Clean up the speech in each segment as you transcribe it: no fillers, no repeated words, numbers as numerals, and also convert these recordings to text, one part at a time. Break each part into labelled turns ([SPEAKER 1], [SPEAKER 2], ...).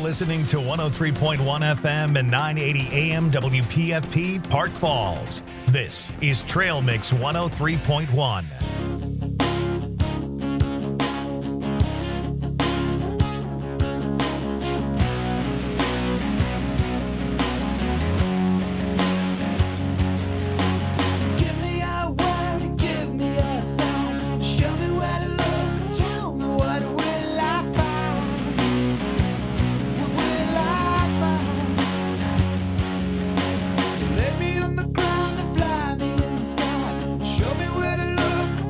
[SPEAKER 1] listening to 103.1 FM and 980 AM WPFP Park Falls. This is Trail Mix 103.1.
[SPEAKER 2] Lay me on the ground and fly me in the sky. Show me where to look.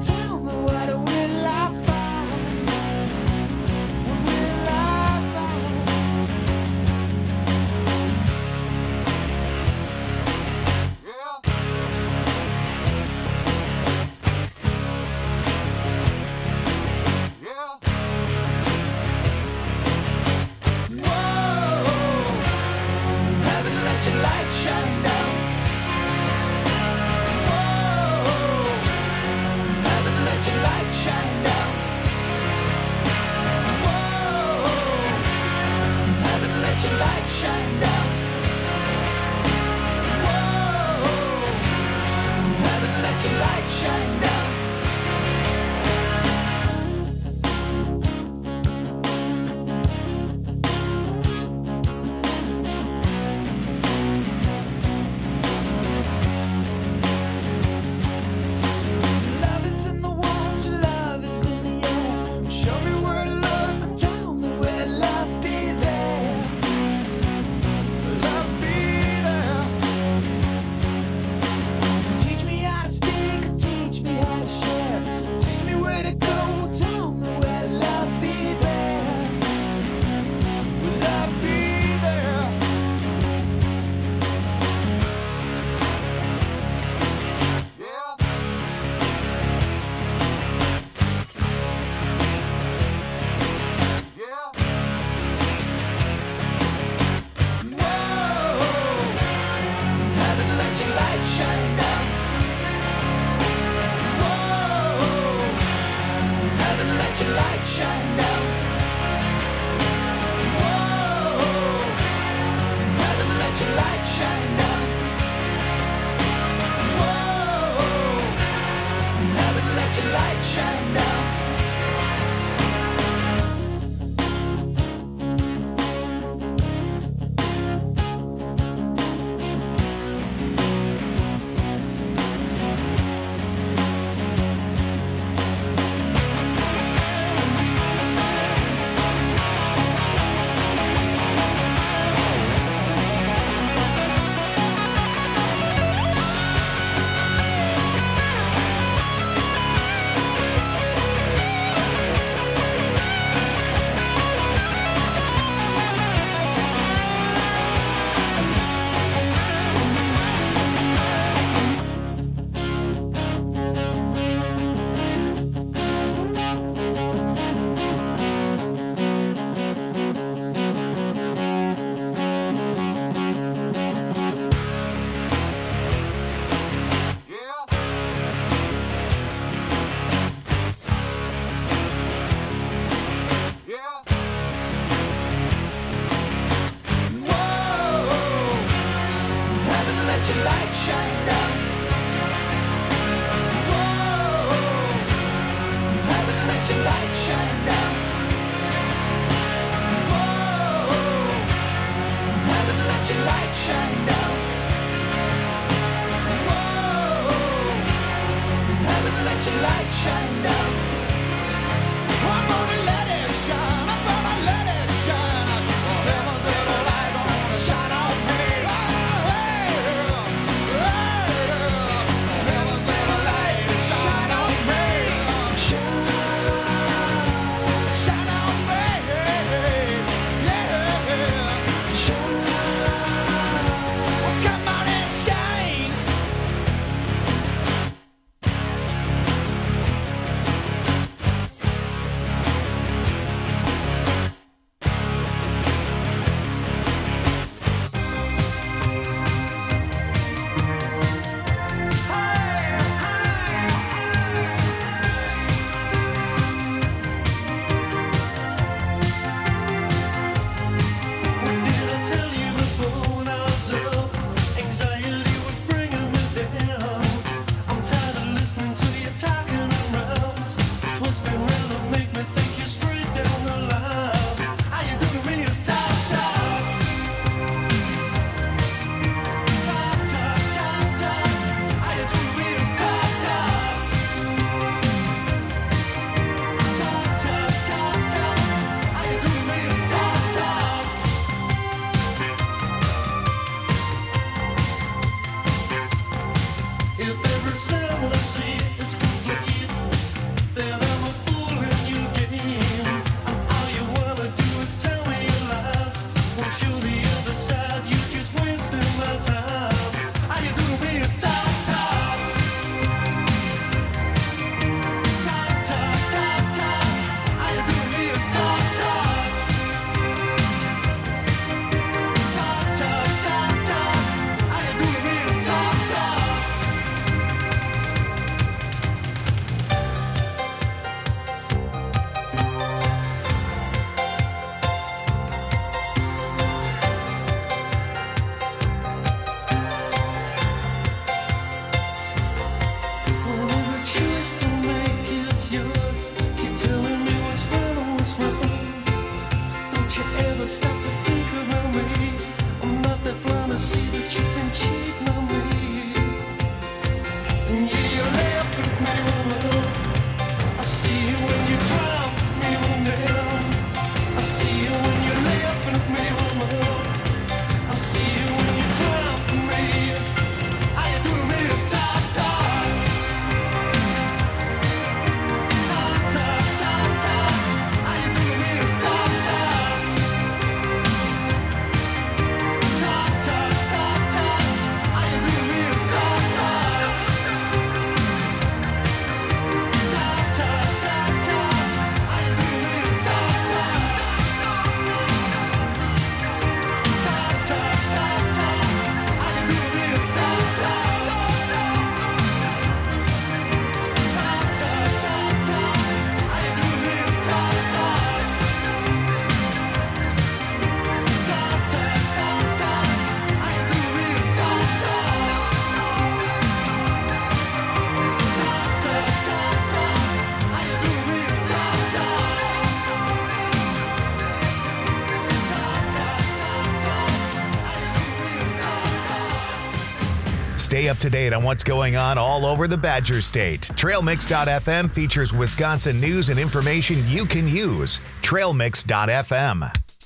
[SPEAKER 1] Stay up to date on what's going on all over the Badger State. TrailMix.fm features Wisconsin news and information you can use. TrailMix.fm.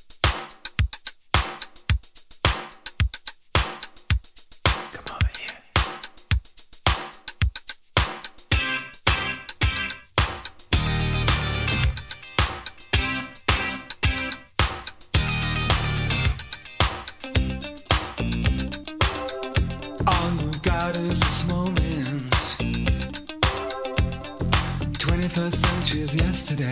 [SPEAKER 2] Yesterday,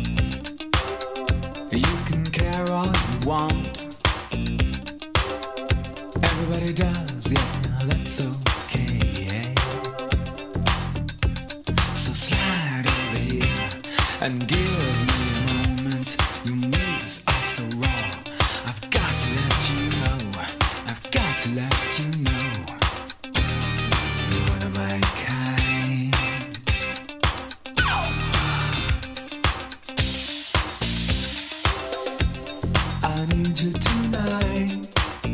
[SPEAKER 2] you can care all you want. Everybody does, yeah, that's okay. So slide over here and give me a moment. Your moves are so raw. I've got to let you know. I've got to let you know. You're one of my kind. I need you tonight,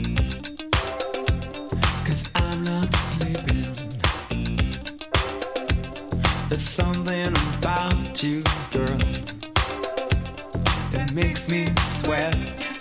[SPEAKER 2] 'cause I'm not sleeping. There's something about you, girl, that makes me sweat.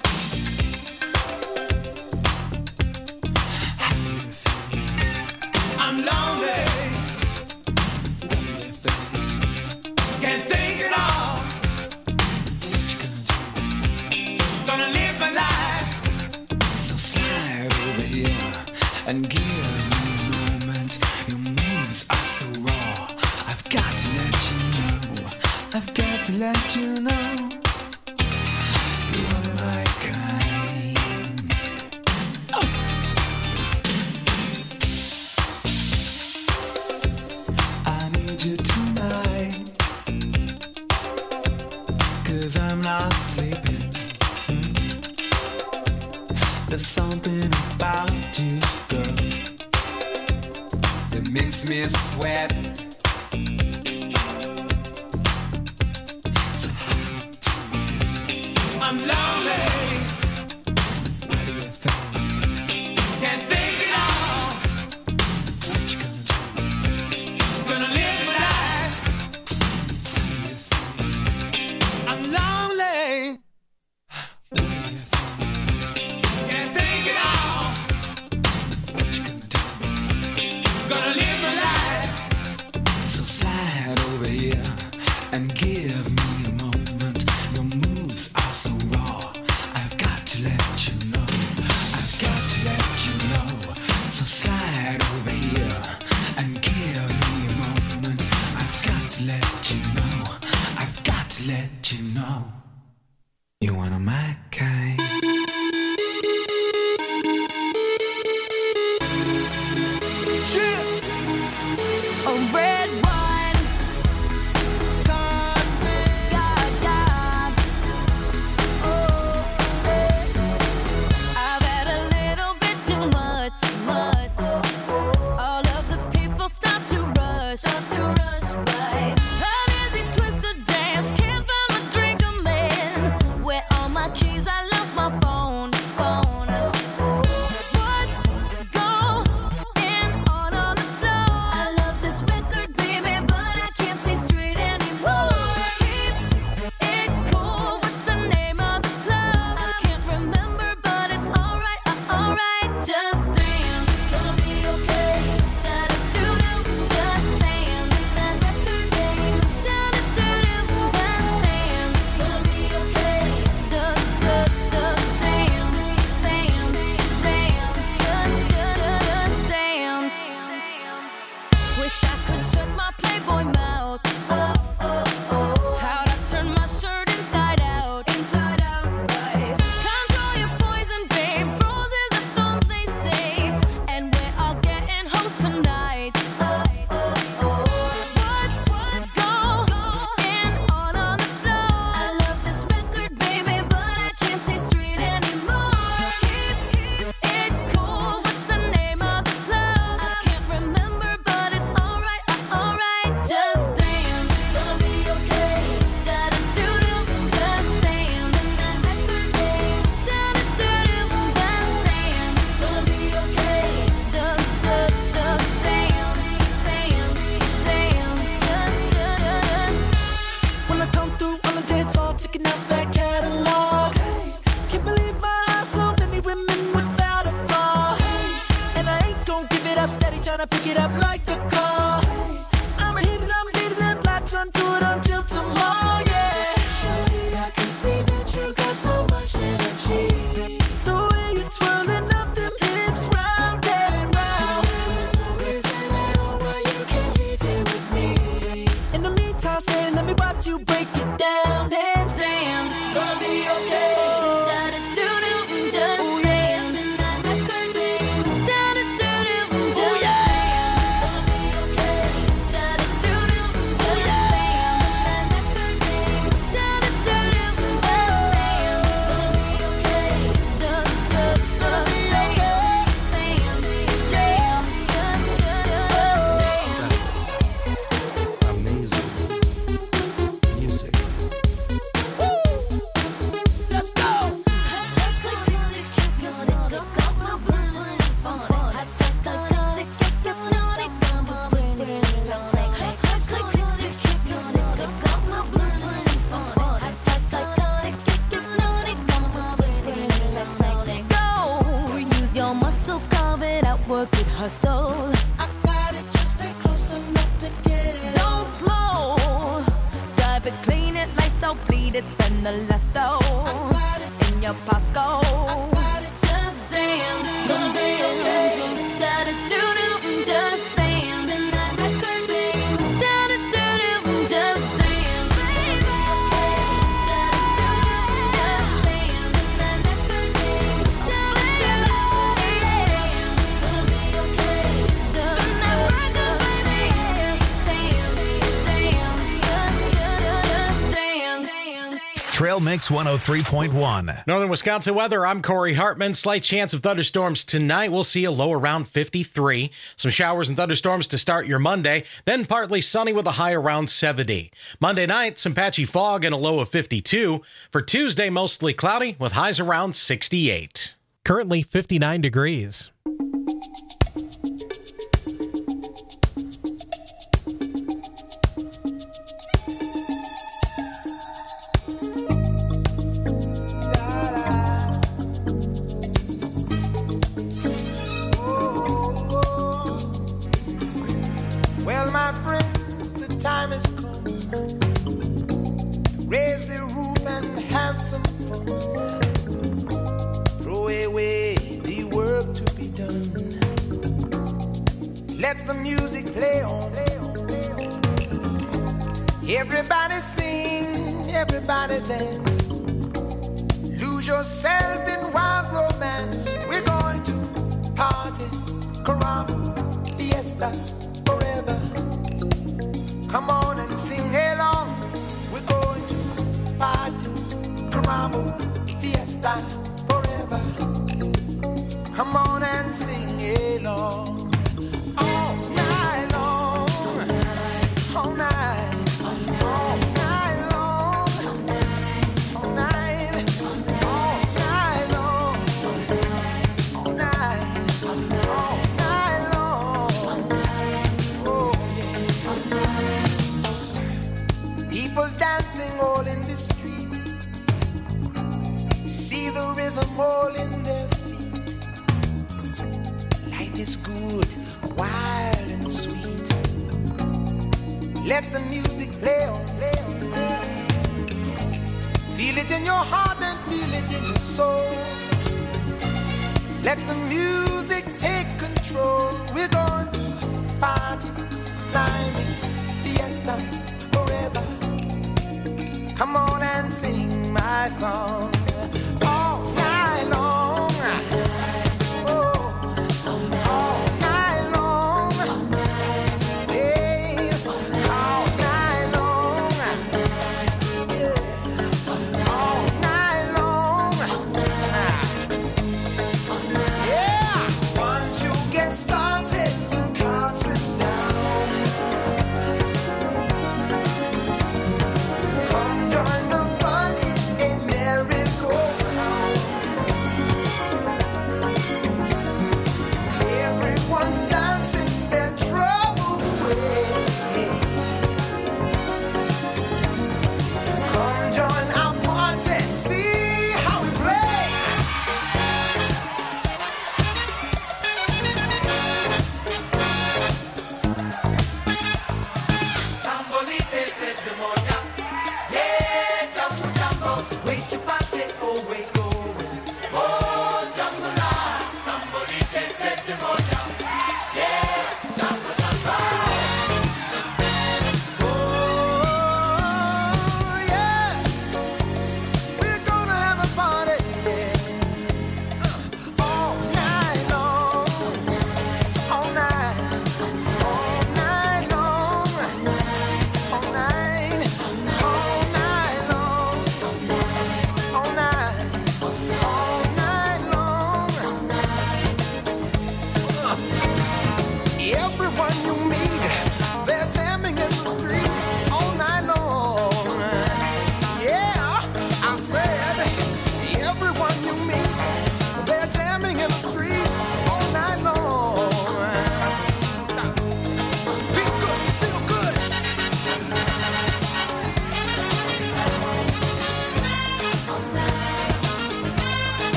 [SPEAKER 2] How do you feel? I'm lonely. What do you think? Can't think at all. What you gonna do? Gonna live my life. So slide over here and give me a moment. Your moves are so raw. I've got to let you know. I've got to let you know. You're one of my kind. Oh. I need you tonight, 'cause I'm not sleeping. There's something about you, girl, that makes me sweat. So how do you feel? I'm lonely. What do you think? Can't think at all. What you gonna do? Gonna live my life. How do you feel? I'm lonely. What do you think? Can't think at all. What you gonna do? Gonna live my life. So slide over here and give me a moment. Your moves are so raw. I've got to let you know. I've got to let you know. So slide over here and give me a moment. I've got to let you know. I've got to let you know. You're one of my kind.
[SPEAKER 3] Oh, red wine, God, God. Oh, I've had a little bit too much. All of the people stop to rush by. An easy twist to dance, can't find a drink I'm in. Where all my keys
[SPEAKER 2] tryna pick it up like a call. I'm leaving that latch onto it until tomorrow, yeah. Shorty, I can see that you got so much energy. The way you're twirling up them hips round and round. There's no reason at all why you can't leave here with me. In the meantime, stay, let me watch you break it down. And damn, it's gonna be okay. Work it, hustle. I got it, just stay close enough to get it. Don't slow. Drive it, clean it, lights out, bleed it, spend the last dough. I got it in your pocket. I got it, just dance. Gonna be okay. Da-da-do-do, just dance. Spin that record, babe. Da-da-do-do, just dance. Baby.
[SPEAKER 1] Trail Mix 103.1.
[SPEAKER 4] Northern Wisconsin weather. I'm Corey Hartman. Slight chance of thunderstorms tonight. We'll see a low around 53. Some showers and thunderstorms to start your Monday. Then partly sunny with a high around 70. Monday night, some patchy fog and a low of 52. For Tuesday, mostly cloudy with highs around 68.
[SPEAKER 5] Currently 59 degrees.
[SPEAKER 2] Well, my friends, the time has come. Raise the roof and have some fun. Throw away the work to be done. Let the music play on. Everybody sing, everybody dance. Lose yourself in wild romance. We're going to party, caramba, fiesta. Forever. Come on and sing along. We're going to party, caramba, fiesta, forever. Come on and sing along. All night long. All night. All night long. All night. All night long. All night. All night long. People dancing all in the street. See the rhythm all in their feet. Life is good, wild and sweet. Let the music play on, play on, play on. Feel it in your heart and feel it in your soul. Let the music take control. We're going to party, climbing, fiesta, forever. Come on and sing my song all night long. Oh, all night long. Yes, all night long. Yeah, all night long. Yeah, once you get started, you can't sit down. Come join the fun, it's a merry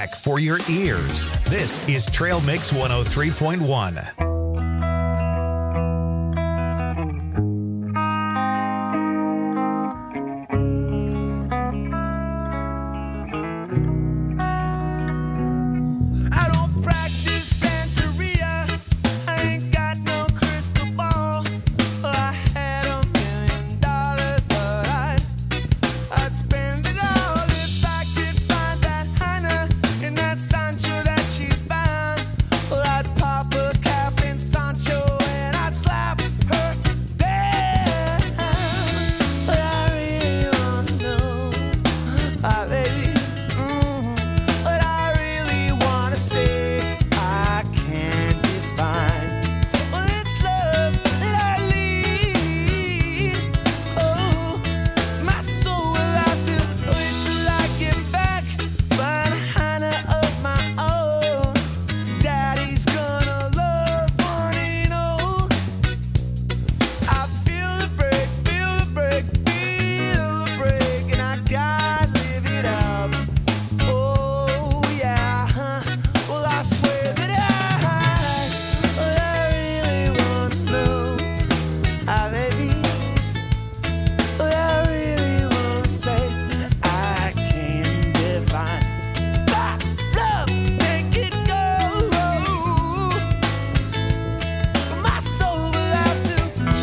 [SPEAKER 1] track for your ears. This is Trail Mix 103.1.
[SPEAKER 2] I don't practice Santeria. I ain't got no crystal ball. I had $1 million, but I'd spend it all if I could find that Hannah in that Sancho that she's found. Well, I'd pop a cap in Sancho and I'd slap her down. But I really wanna know, baby. But I really wanna say I can't define. Well, it's love that I lead. Oh, my soul will have to wait till I get back. Find a Hannah of my own. Daddy's gonna love one and all. I feel the break, feel the break, feel the break, and I gotta live it up. Oh yeah, well I swear that I really wanna know, baby. But I really wanna say I can't define. Love, make it go. My soul will have to.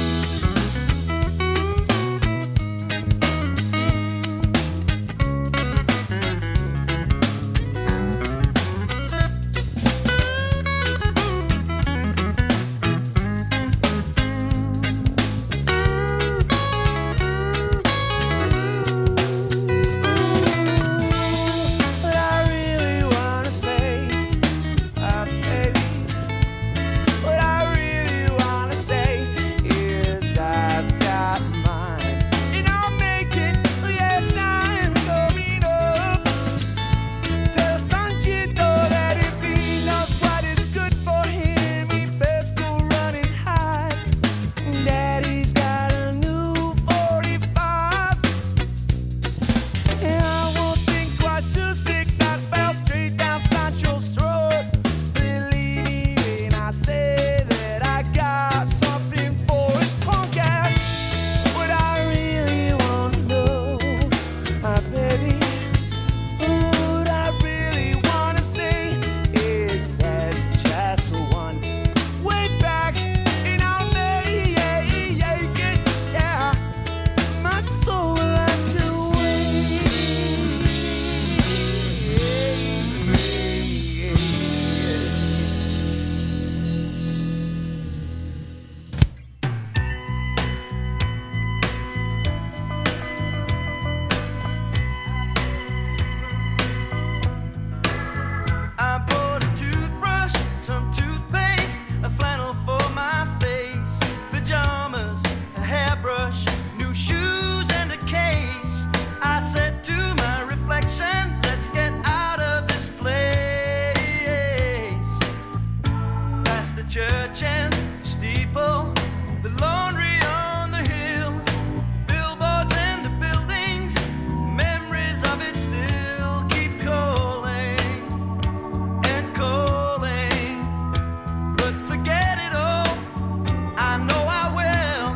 [SPEAKER 2] But I really wanna say, baby. What I really wanna say is I've got mine, and I'll make it. Yes, I'm going up. Tell Sanchito that if he knows what is good for him, he best go run and hide. Daddy's got a new 45. And I won't think twice to stick that bell straight down Sancho's throat. Believe me when I say that I got something for his punk ass. What I really wanna know, baby. What I really wanna say is there's just one way back, and I'll make it, yeah. My soul will have to I bought a toothbrush, some toothpaste, a flannel for my face, pajamas, a hairbrush, new shoes, and a case. I said to my reflection, let's get out of this place. Past the church and steeple, the laundry on the hill, billboards and the buildings, memories of it still keep calling and calling. But forget it all, I know I will.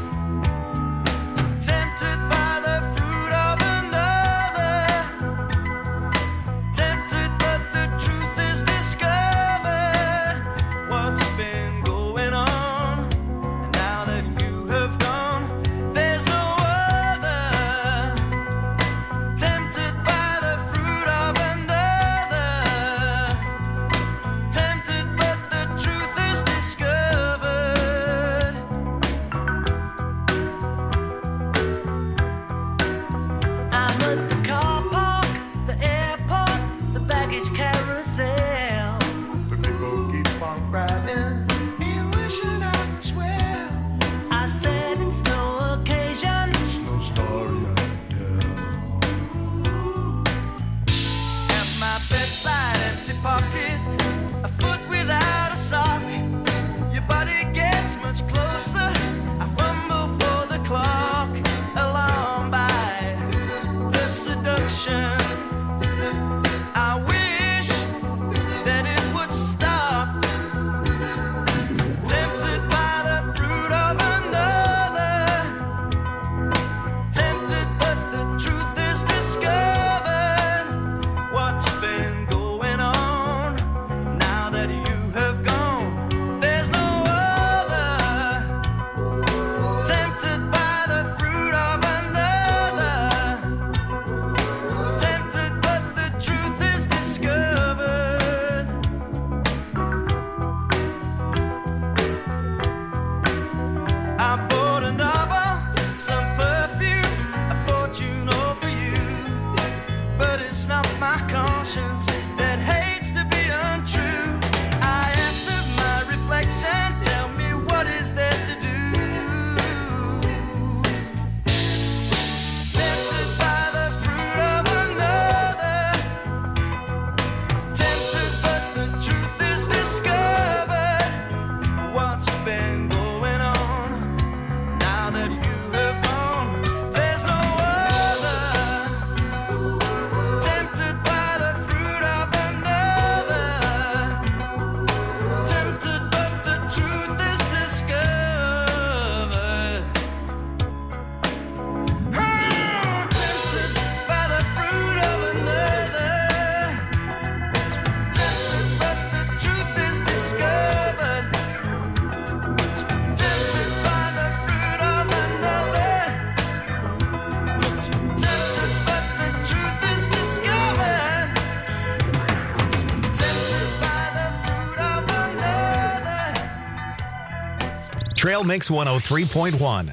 [SPEAKER 2] Tempted by the fruit of another, tempted, but the truth is discovered. What's been going
[SPEAKER 1] Trail Mix 103.1.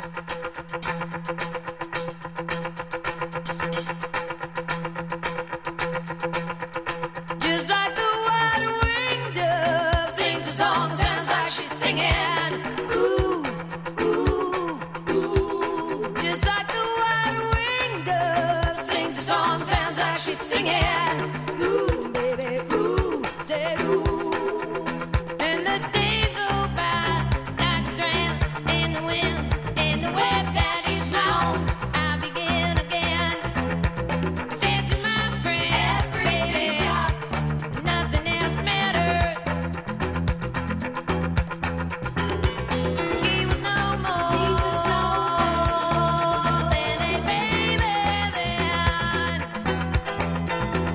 [SPEAKER 3] Just like the wide-winged dove sings a song, sounds like she's singing. Ooh, ooh, ooh. Just like the wide-winged dove sings a song, sounds like she's singing. Ooh, baby, ooh, say ooh. And the days go by like a strand in the wind, in the web that is blown. I begin again. Said to my friend, baby, nothing else matters. He was no more than a baby then.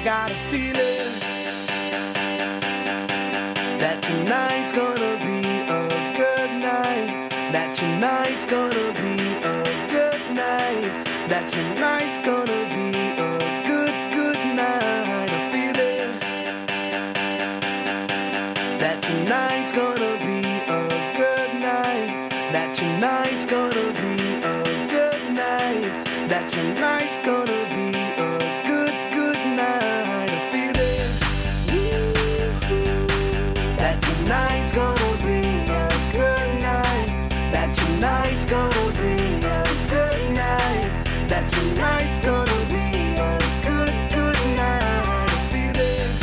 [SPEAKER 2] I got a feeling that tonight's gonna be a good night. That tonight's gonna be a good night. That tonight's gonna be a good, good night. A feeling that tonight's gonna be a good night. That tonight's gonna be a good night. That tonight's gonna be a good, good night. A feeling that tonight's gonna be a good night. That tonight's gonna be a good night. That tonight's gonna be a good, good night. A feeling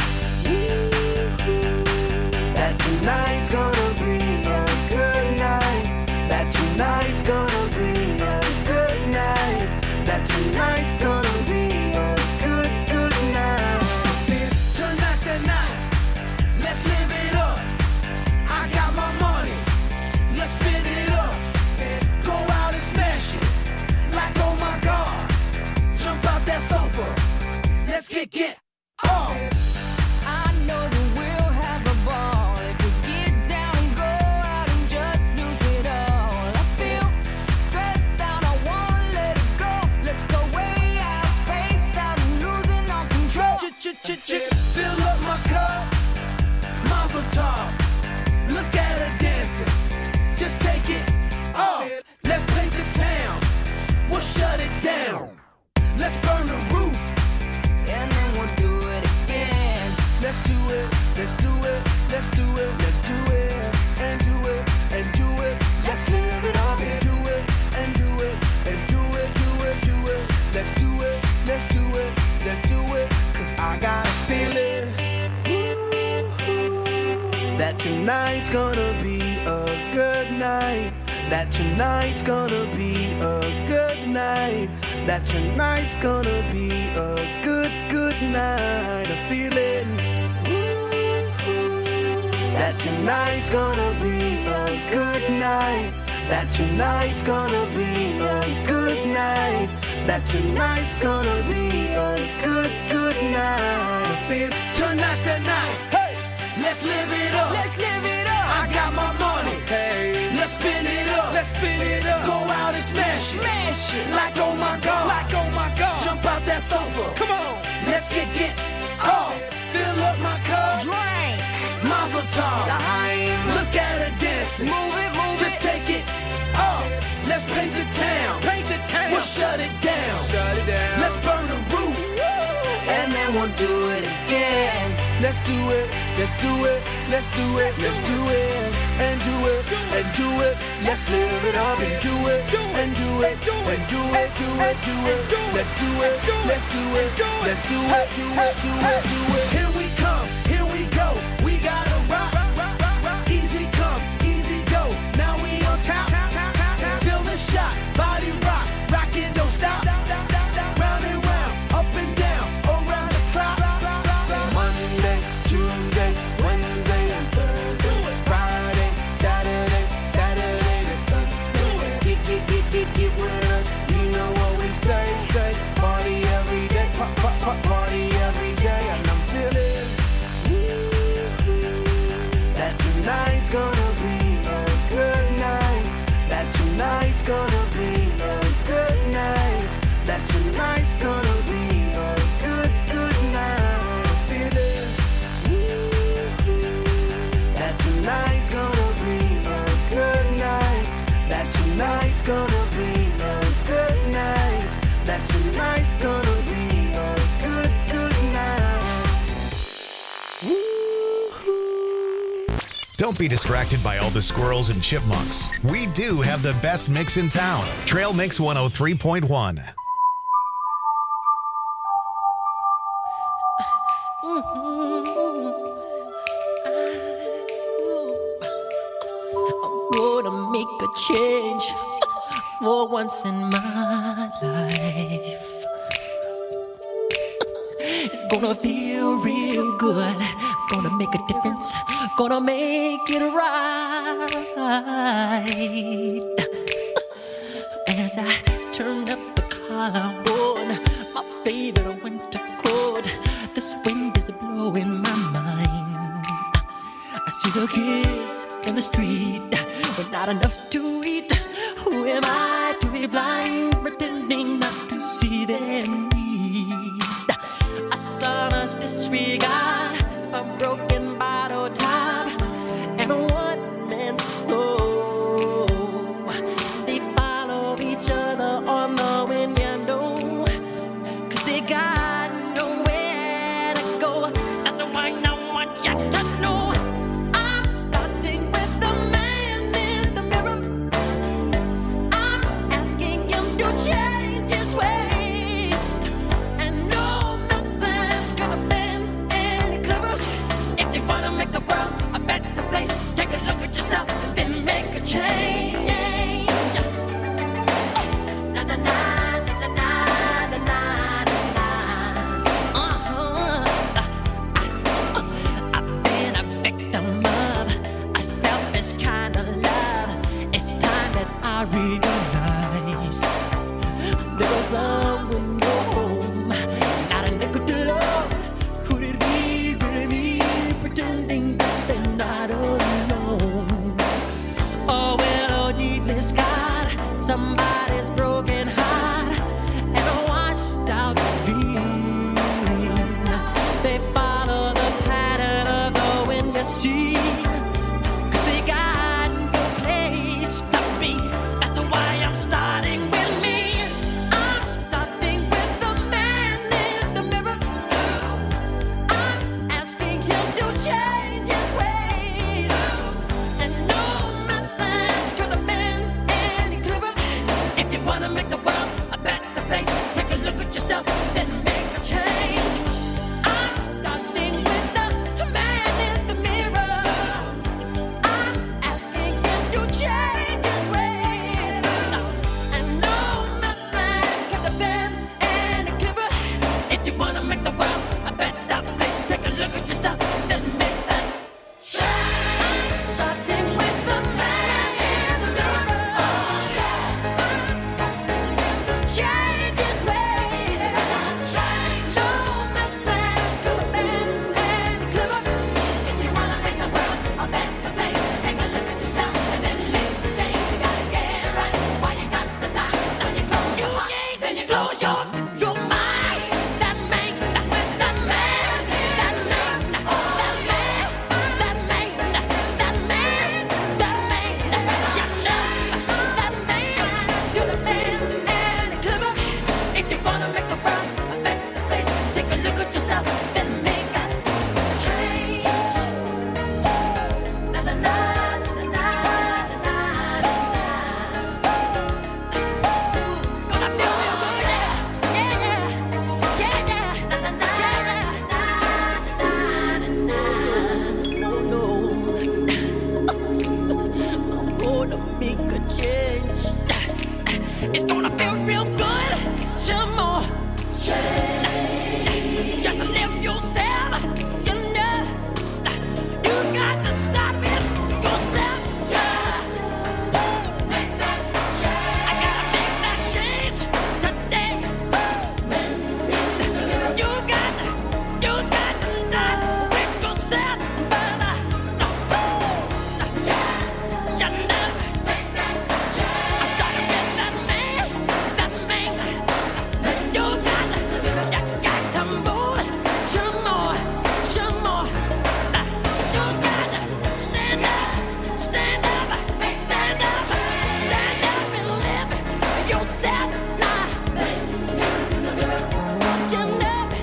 [SPEAKER 2] that tonight's gonna be a good night. That tonight's gonna be a good night. That tonight's gonna be a good, good night. Tonight's the night. Let's live it up. I got my money. Let's spin it up. Go out and smash it. Like oh my God. Jump out that sofa. Let's get off.
[SPEAKER 3] I know that we'll have a ball if we get down and go out and just lose it all. I feel stressed out, I wanna let it go. Let's go way out, spaced out, and losing all control.
[SPEAKER 2] Fill up my cup. Mazel tov. Look at her dancing. Just take it off. Let's paint the town. We'll shut it down. Let's burn the roof.
[SPEAKER 3] And then we'll do it again.
[SPEAKER 2] Let's do it. Let's do it. Let's do it. Let's do it. And do it. And do it. Let's live it up and do it. And do it. And do it. Do it. Do it. Let's do it. Let's do it. Let's do it. 'Cause I got a feeling that tonight's gonna be a good night. That tonight's gonna be a good night. That tonight's gonna be a good, good night. A feeling that tonight's gonna be a good night. That tonight's gonna be a good night. That tonight's gonna be a good, good night. I feel tonight's the night. Hey, let's live it up.
[SPEAKER 3] Let's live it up.
[SPEAKER 2] I got my money. Hey, let's spin it up. Let's spin it up. Go out and smash it.
[SPEAKER 3] Smash it.
[SPEAKER 2] Like oh my God. Like oh my God. Jump out that sofa. Come on. Let's get off. Fill up my cup.
[SPEAKER 3] Drink.
[SPEAKER 2] Mazel tov.
[SPEAKER 3] Daheim.
[SPEAKER 2] Look at her dancing.
[SPEAKER 3] Move it, move
[SPEAKER 2] Just
[SPEAKER 3] it.
[SPEAKER 2] take it off. Let's paint the town. Paint the town. We'll shut it down. Shut it down. Let's burn the roof.
[SPEAKER 3] And then we'll do it again.
[SPEAKER 2] Let's do it. Let's do it. Let's do it. Let's do it. And do it. And do it. Let's live it up and do it. And do it. And do it. Do it. Do it. Let's do it. Let's do it. Let's do it. Do it. Do it. Do it. Here we come. Here we go. We gotta rock. Easy come. Easy go. Now we on top. Feel the shot. Body rock. Rock it. Don't stop. Round and round. Up and down. Around the clock. Monday, Tuesday, Wednesday, and Thursday. Friday, Saturday, Saturday to Sunday. Get with us. You know what we say. Party every day. Party every day. And I'm feeling that tonight's gonna be a good night. That tonight's gonna be a good night. That tonight's gonna be a good, good night. Feeling that tonight's gonna be a good night. That tonight's gonna be a good night. That tonight's gonna be a good, good night.
[SPEAKER 1] Don't be distracted by all the squirrels and chipmunks. We do have the best mix in town. Trail Mix 103.1.
[SPEAKER 6] Gonna make a change for once in my life. It's gonna feel real good. Gonna make a difference. Gonna make it right. As I turn up the collar on my favorite winter coat, this there was someone no home, not a nickel to love. Could it be really me pretending that they're not alone? Oh, well, oh, deeply scarred, somebody's broken heart and a washed out dream. They follow the pattern of the wind you see, 'cause they got no place to be. That's why I'm starting with me. I'm starting with the man in the mirror. I'm asking him to change his ways. And no message could have been any clearer. If you wanna make the world a better place, take a look at yourself, then make a change. I'm starting with the man in the mirror. I'm asking him to change his ways. And no message could have been any clearer. If you wanna make the world a better place, take a look at yourself, then make that change. I'm starting with the man in the mirror. I'm asking him to change his ways. No message could have been any clearer. If you wanna make the world a better place, take a look at yourself and then make the change. You gotta get it right while you got the time. Now you close your heart, then you close your mind. That man, with that man, that man, that man, that man, that man, that man, that man could have been any clearer. If you wanna make the world a better place, take a look at yourself, then make a change. Na na na na na na na. Gonna feel real good, yeah, yeah, yeah, yeah. Na na na na na na. No, no. I'm gonna make a change. It's gonna feel real good. Some more change. Just live yourself. You know, you got to start with yourself. Make that change. I gotta make that change today. You got to start with yourself, brother. You know, make that change. I started with that man. You got to move some more. You got to stand up, stand up and live yourself now. You know it.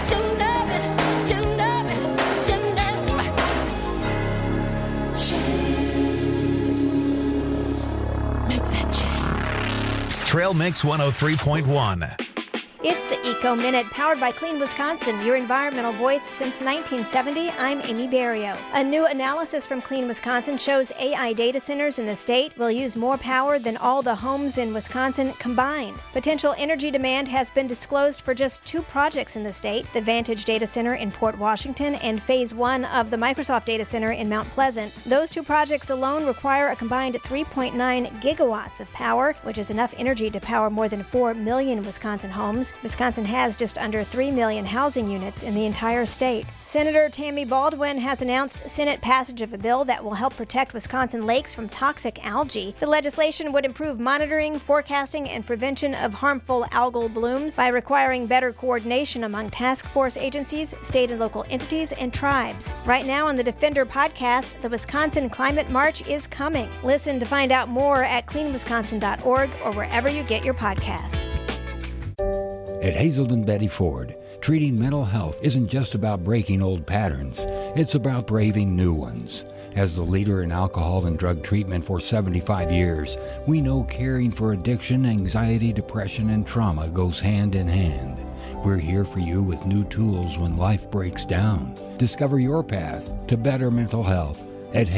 [SPEAKER 6] Make that change.
[SPEAKER 1] Trail Mix 103.1.
[SPEAKER 7] It's the Eco Minute, powered by Clean Wisconsin, your environmental voice since 1970. I'm Amy Barrio. A new analysis from Clean Wisconsin shows AI data centers in the state will use more power than all the homes in Wisconsin combined. Potential energy demand has been disclosed for just 2 projects in the state, the Vantage Data Center in Port Washington and Phase 1 of the Microsoft Data Center in Mount Pleasant. Those 2 projects alone require a combined 3.9 gigawatts of power, which is enough energy to power more than 4 million Wisconsin homes. Wisconsin has just under 3 million housing units in the entire state. Senator Tammy Baldwin has announced Senate passage of a bill that will help protect Wisconsin lakes from toxic algae. The legislation would improve monitoring, forecasting, and prevention of harmful algal blooms by requiring better coordination among task force agencies, state and local entities, and tribes. Right now on the Defender podcast, the Wisconsin Climate March is coming. Listen to find out more at cleanwisconsin.org or wherever you get your podcasts.
[SPEAKER 8] At Hazelden Betty Ford, treating mental health isn't just about breaking old patterns, it's about braving new ones. As the leader in alcohol and drug treatment for 75 years, we know caring for addiction, anxiety, depression, and trauma goes hand in hand. We're here for you with new tools when life breaks down. Discover your path to better mental health at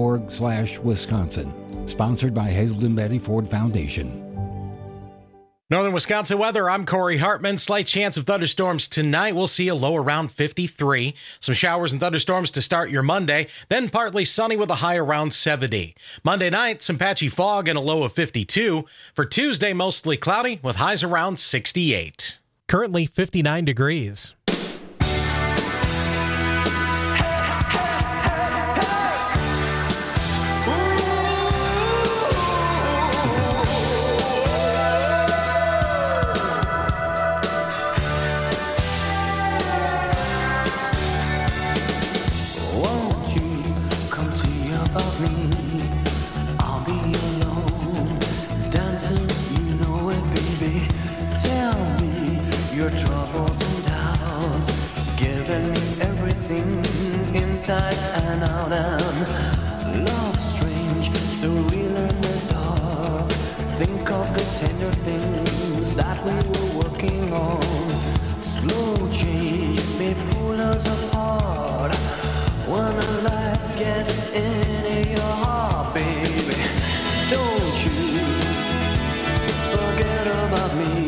[SPEAKER 8] hazeldenbettyford.org/Wisconsin. Sponsored by Hazelden Betty Ford Foundation.
[SPEAKER 4] Northern Wisconsin weather, I'm Corey Hartman. Slight chance of thunderstorms tonight. We'll see a low around 53. Some showers and thunderstorms to start your Monday, then partly sunny with a high around 70. Monday night, some patchy fog and a low of 52. For Tuesday, mostly cloudy with highs around 68.
[SPEAKER 5] Currently 59 degrees.
[SPEAKER 6] Inside and out and love strange, so real in the dark. Think of the tender things that we were working on. Slow change may pull us apart. When the light gets into your heart, baby, don't you forget about me.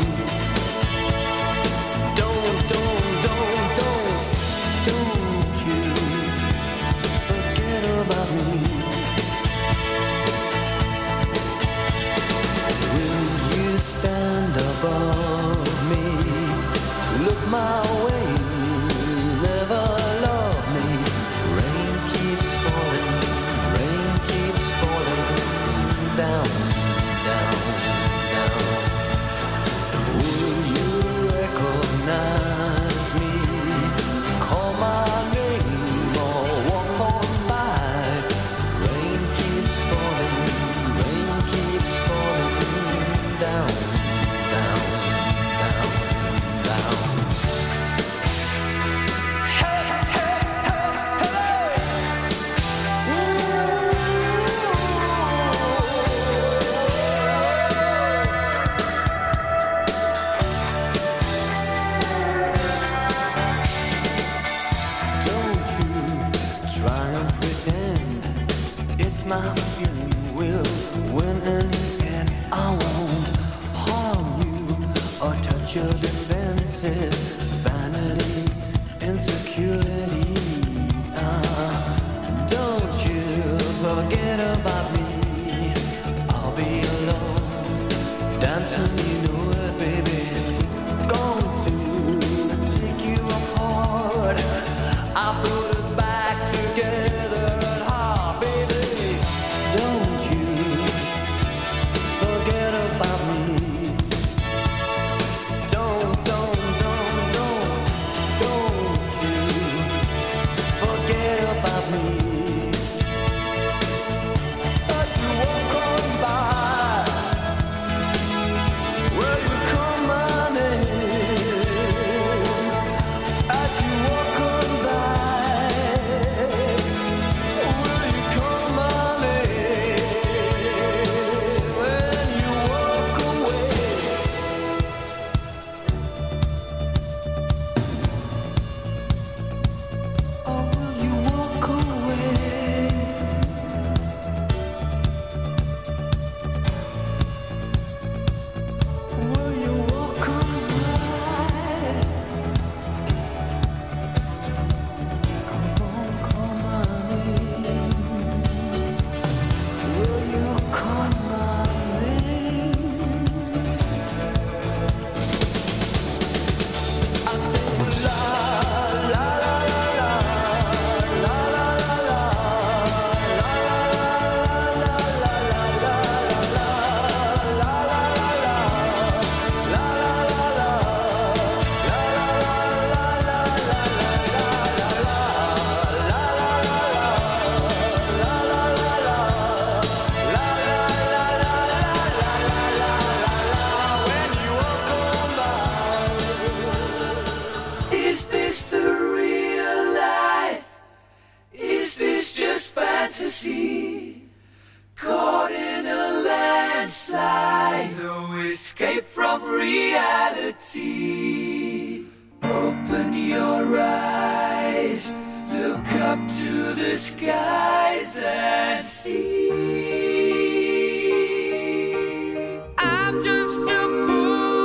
[SPEAKER 6] Stand above me, look my way, never love me. Rain keeps falling down, down, down. Will you recognize me? Call my name or walk on by. Rain keeps falling down. My feeling will win in the end. I won't harm you or touch your defenses. Vanity, insecurity. Don't you forget about me. I'll be alone, dancing, you know it, baby. Going to take you apart. I put us back together.
[SPEAKER 2] escape from reality. Open your eyes, look up to the skies and see. I'm just a poor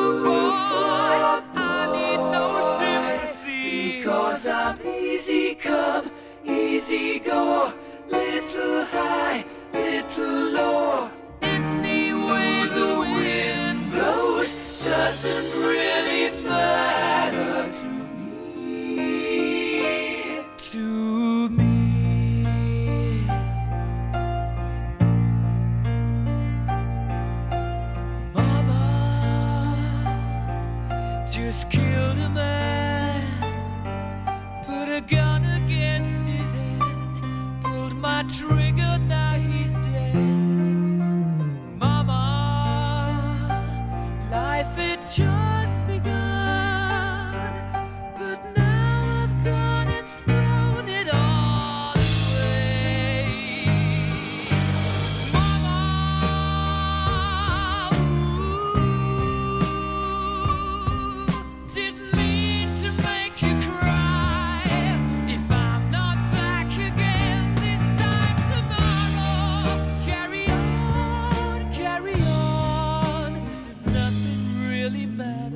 [SPEAKER 6] easy go, little high, little low. Any way the wind blows doesn't really matter to me. To me. Mama just killed a man, put a gun against his head, pulled my trigger, now he's dead. Mama, life had just begun, but now I've gone and thrown it all away. Mama, didn't mean to make you cry. If I'm not back again this time tomorrow, carry on, carry on, as if nothing really matters.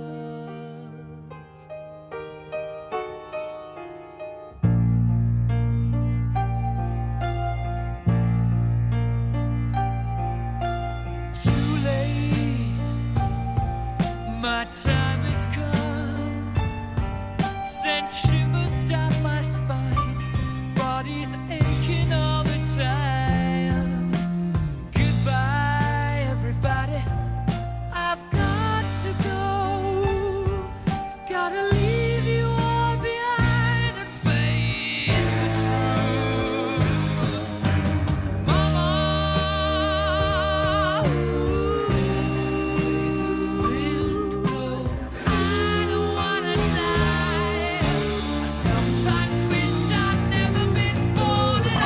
[SPEAKER 6] Too late, my time has come. Sent shivers down my spine, body's aching all the time. Goodbye, everybody, I've got to go. Gotta leave you all behind and face the truth. Mama, I don't wanna die. I sometimes wish I'd never been born at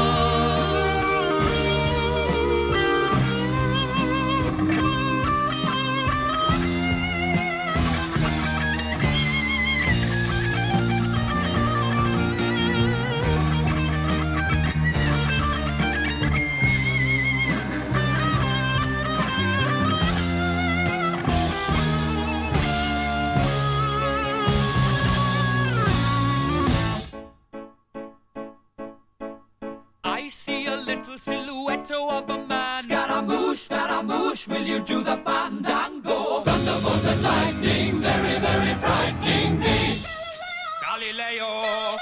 [SPEAKER 6] I see a little silhouette of a man. Scaramouche, will you do the fandango? Thunderbolt and lightning, very, very frightening me. Galileo,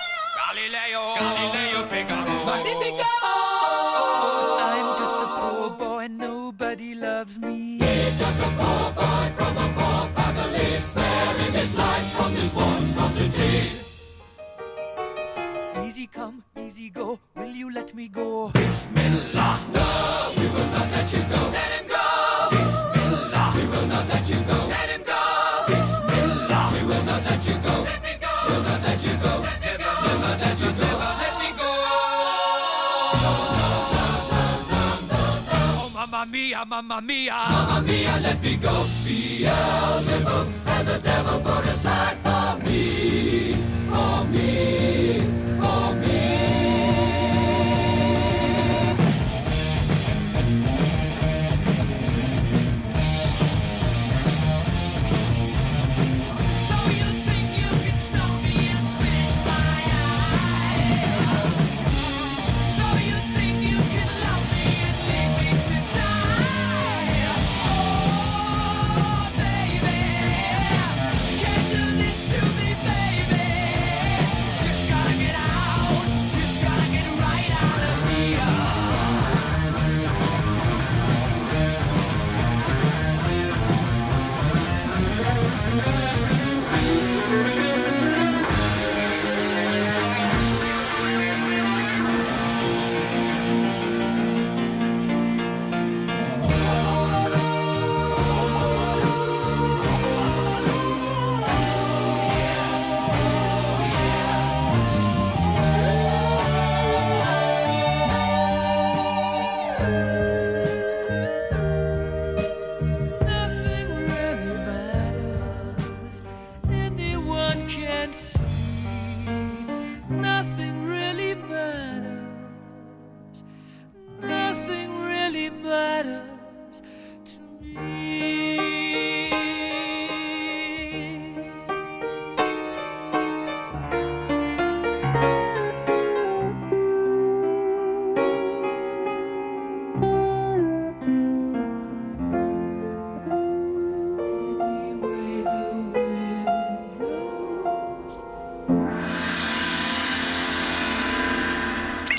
[SPEAKER 6] Figaro. Magnifico! I'm just a poor boy, nobody loves me. He's just a poor boy from a poor family, sparing his life from this monstrosity. Easy come, easy go, will you let me go? Bismillah, no, we will not let you go. Let him go! Bismillah, we will not let you go. Let him go! Bismillah, we will not let you go. Let me go! We'll not let you go. Let me go! We'll not let you go. Let me go! Oh, mamma mia, mamma mia. Mamma mia, let me go. Beelzebub has a devil put aside for me. For me. For me. So you think you can stop me and spit my eye? So you think you can love me and leave me to die? Oh, baby, can't do this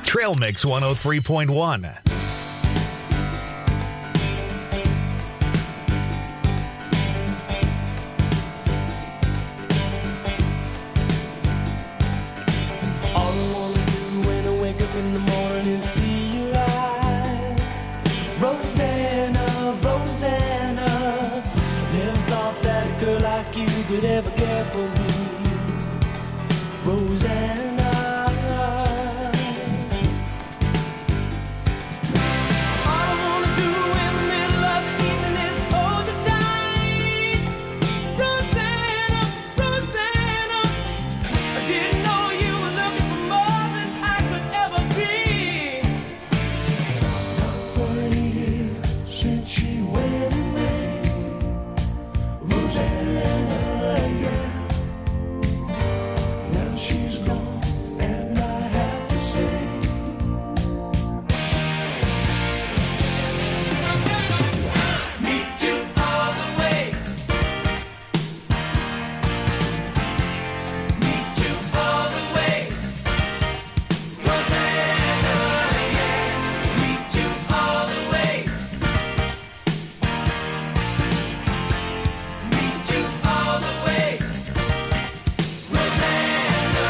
[SPEAKER 1] Trail Mix 103.1.
[SPEAKER 2] All I wanna do when I wake up in the morning is see your eyes. Rosanna, Rosanna, never thought that a girl like you could ever care for me. Rosanna. All I wanna do in the middle of the evening is hold you tight. Rosanna, Rosanna, I didn't know you were looking for more than I could ever be. Not quite a year since she went away. Rosanna, yeah. Now she's gone, and I have to say, meet you all the way. Meet you all the way. Rosanna, yeah. Meet you all the way. Meet you all the way. Rosanna,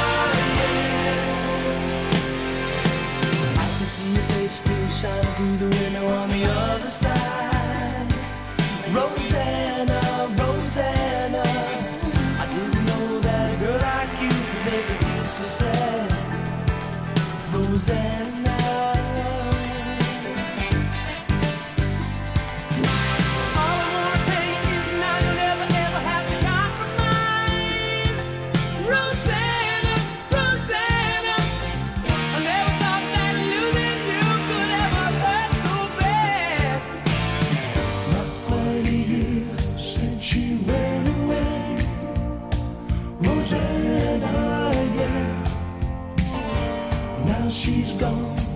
[SPEAKER 2] yeah. I can see your face still shining through the window on the other side. Rosanna, Rosanna, I didn't know that a girl like you could make me feel so sad. Rosanna. All I wanna tell you is now you'll never ever have to compromise. Rosanna, Rosanna, I never thought that losing you could ever hurt so bad. Not quite a year since she went away. Rosanna, yeah. Now she's gone,